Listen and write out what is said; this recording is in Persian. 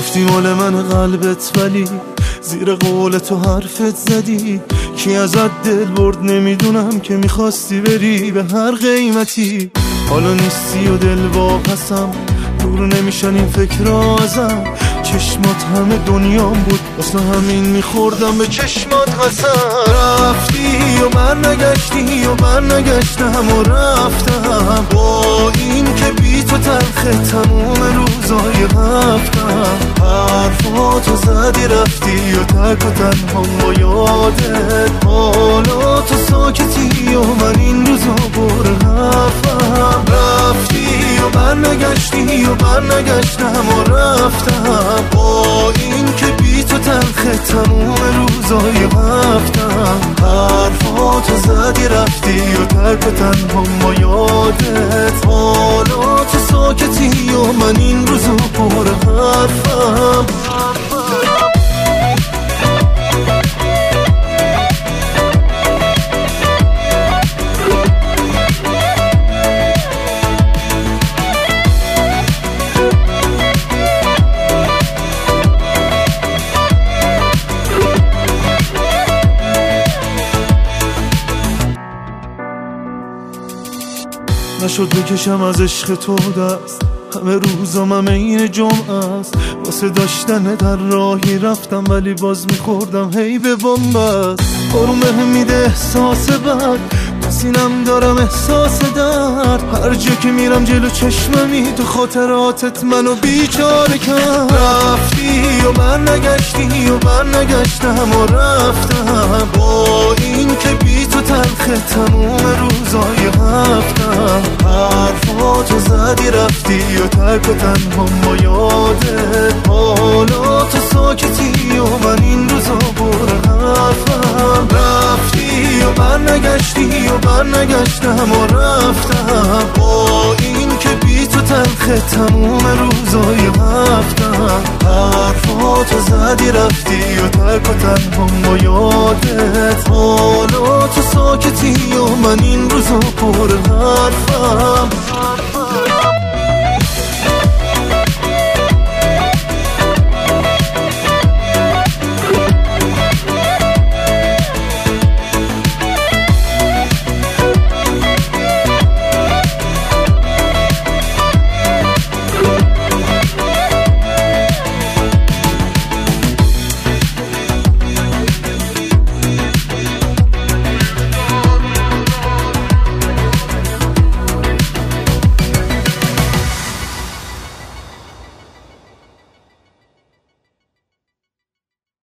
گفتی مال من قلبت ولی زیر قول تو حرفت زدی کی ازت دل برد نمیدونم که میخواستی بری به هر قیمتی. حالا نیستی و دل واپسم دور نمیشن این فکرها ازم. چشمات همه دنیام بود واسه همین میخوردم به چشمات قسم. رفتی و من نگشتی و من نگشتم و رفتم با این که بی تو تلخه تموم روزای هفتم. حرفاتو زدی رفتی و تک و تنها با یادت. حالا تو ساکتی و من این روزا پر حرفم. رفتی و من نگشتی و من نگشتم و رفتم با این که بی تو تلخه تموم روزای هفتم. حرفاتو زدی رفتی و تک و تنها با یادت. حالا تو ساکتی و من این روزا پر حرفم. نشد بکشم از عشق تو دست، همه روزام همه این جمعه است. واسه داشتن در راهی رفتم ولی باز میخوردم هی به بنبست. بارون بهم میده احساس بد سینم دارم احساس درد. هر جا که میرم جلو چشممی تو خاطراتت منو بیچاره کرد. رفتی و من نگشتی و من نگشتم و رفتم با این که بی تو تلخه تموم روزای هفتم. حرفاتو زدی رفتی و تک و تنها با یادت. حالا تو ساکتی و من این روزا پر حرفم. رفتی و من نگشتی و من نگشتم و رفتم با این که بی تو تلخه تموم روزای هفتم. حرفاتو زدی رفتی و تک و تنها با یادت. حالا تو ساکتی و من این روزا پر حرفم.